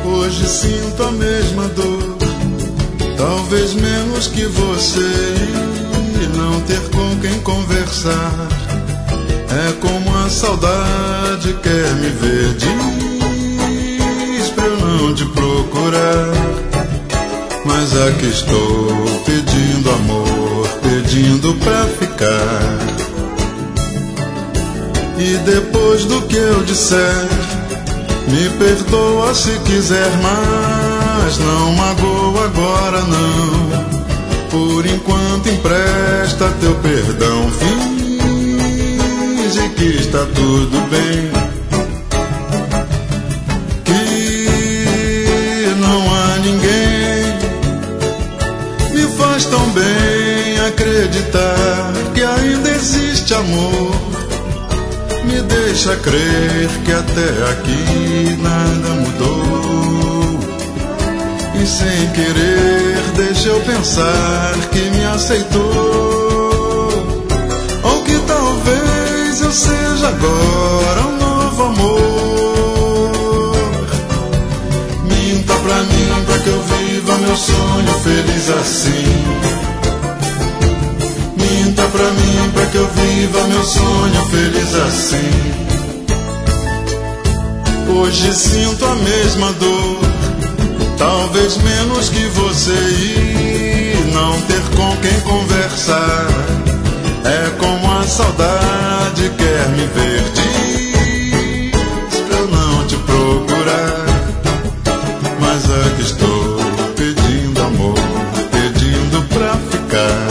Hoje sinto a mesma dor, talvez menos que você, e não ter com quem conversar. É como a saudade quer me ver, diz pra eu não te procurar. Mas aqui estou pedindo amor, pedindo pra ficar. E depois do que eu disser, me perdoa se quiser, mas não magoa agora não. Por enquanto empresta teu perdão, finge que está tudo bem, que não há ninguém. Me faz tão bem acreditar que ainda existe amor. Me deixa crer que até aqui nada mudou. E sem querer deixa eu pensar que me aceitou. Ou que talvez eu seja agora um novo amor. Minta pra mim pra que eu viva meu sonho feliz assim. Minta pra mim pra que eu viva meu sonho feliz assim. Hoje sinto a mesma dor, talvez menos que você, e não ter com quem conversar. É como a saudade quer me ver, diz pra eu não te procurar. Mas aqui estou pedindo amor, pedindo pra ficar.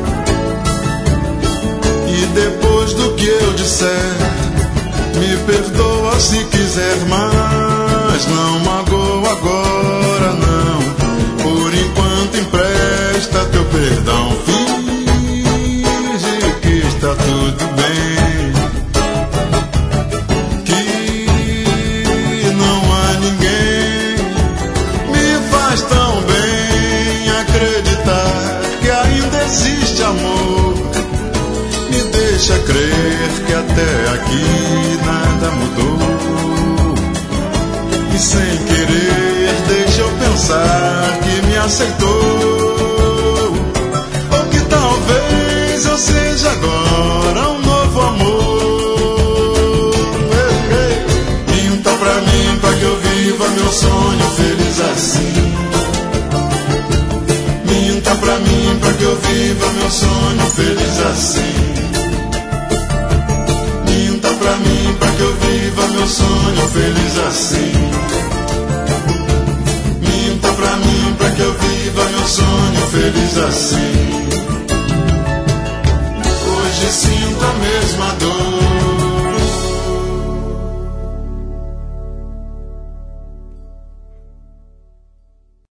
E depois do que eu disser, me perdoa se quiser, mas não magoa agora não. Por enquanto empresta teu perdão, finge que está tudo bem, que não há ninguém. Me faz tão bem acreditar que ainda existe amor. Me deixa crer que até aqui nada mudou. E sem querer deixa eu pensar que me aceitou. Ou que talvez eu seja agora um novo amor. Minta pra mim pra que eu viva meu sonho feliz assim. Minta pra mim pra que eu viva meu sonho feliz assim. Minta pra mim pra que eu viva meu sonho feliz assim. Minta pra mim pra que eu viva meu sonho feliz assim. Hoje sinto a mesma dor,